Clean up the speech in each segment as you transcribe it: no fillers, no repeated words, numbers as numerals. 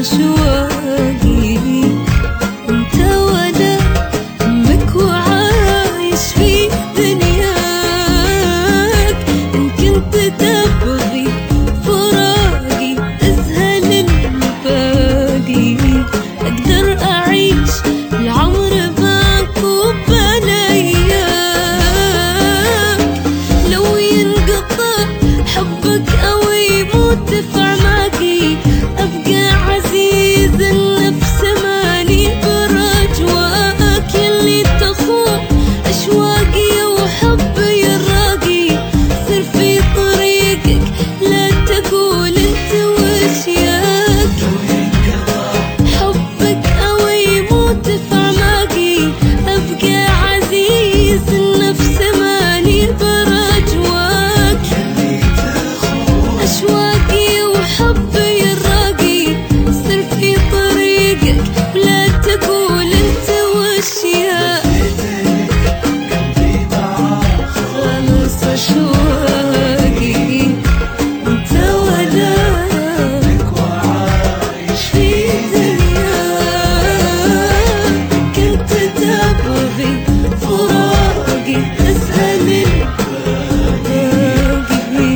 أشواقي أنت ولا همك وعايش في دنياك. إن كنت تبغي فراقي أسهل الباقي، أقدر أعيش العمر معك وبالأيام. لو ينقطع حبك أو يموت في أعماقي، أبقى عزيز النفس ماني برجواك. يلي تخون أشواقي وحبي الراقي، سر في طريقك لا تقول انت وشياك. حبك أو يموت في أعماقي، أبقى عزيز النفس ماني برجواك. أشواقي وحبي الراقي، سر في طريقك ولا تقول انت وشياك. خلص أشواقي انت ولا في دنياك. كنت تبغي فراقي أسهل الباقي.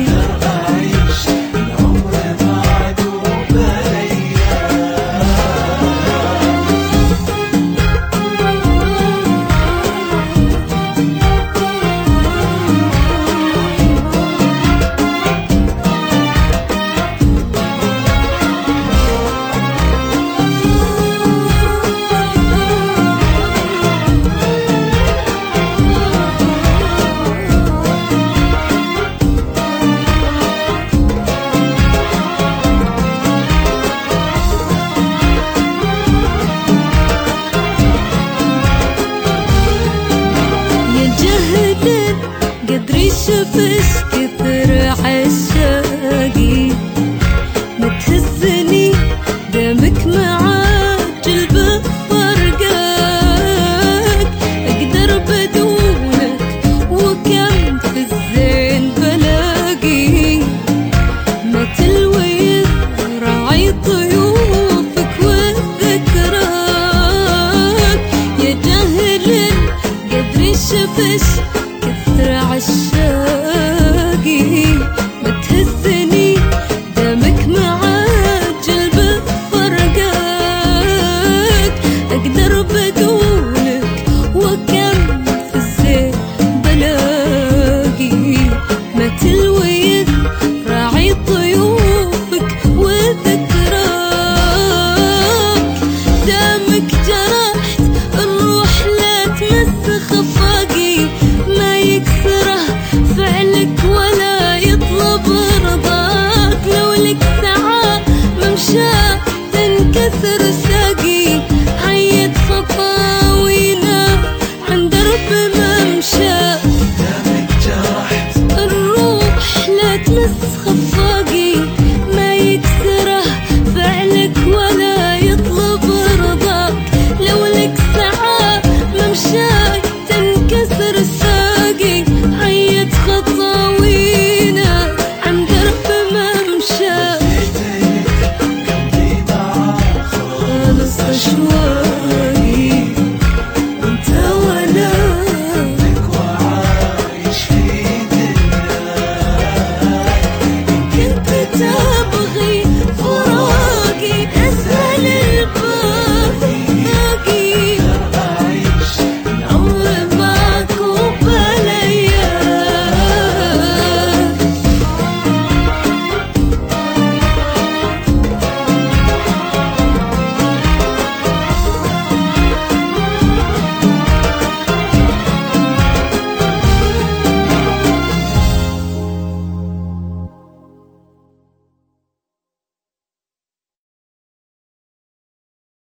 قدري شفش كثر عشاقي، ما تهزني دامك معاجل بفرقاك. أقدر بدونك وكم في الزين بلاقي، ما تلوي راعي ضيوفك وذكراك. يا جاهل قدري شفش كثر عشاقي، ما تهزني دامك معاجل بفرقاك. أقدر بدونك وكم في الزين بلاقي، ما تلوي راعي ضيوفك وذكراك. دامك جرحت الروح لا تمس خفاقي، ما يكسره فعلك ولا يطلب رضاك. لو لك ساعة ممشى تنكسر